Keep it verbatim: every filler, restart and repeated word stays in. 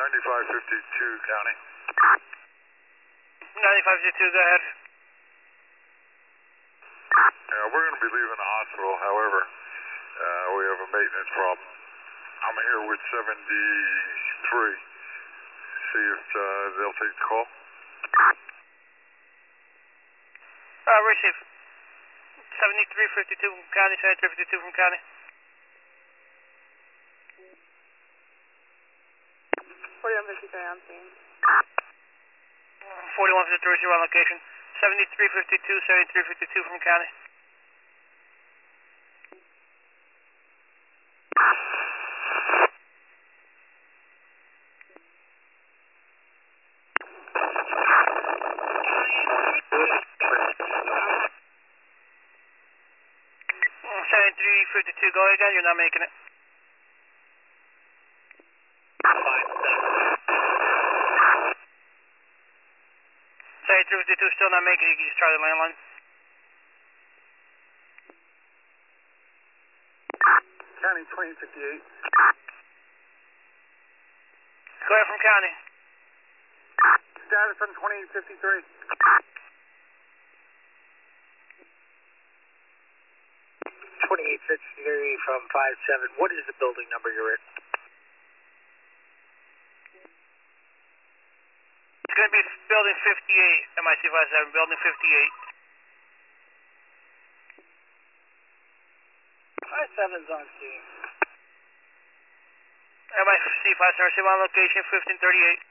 ninety-five fifty-two, County. ninety-five fifty-two, go ahead. Yeah, we're going to be leaving the hospital. However, uh, we have a maintenance problem. I'm here with seventy-three. See if uh, they'll take the call. Uh, receive. seventy-three fifty-two from County, seventy-three fifty-two from County. forty-one fifty-three on scene. forty-one fifty-three, zero on location. seventy-three fifty-two, seventy-three fifty-two from County. seventy-three fifty-two, go again, you're not making it. seventy-three fifty-two, still not making it, you can just try the landline. County twenty fifty-eight. Go ahead from County. Status on twenty fifty-three. twenty-eight fifty-three from five seven. What is the building number you're in? It's going to be building fifty-eight, M I C five seven, building fifty-eight. five seven's on scene. M I C five seven, receive on location, fifteen thirty-eight.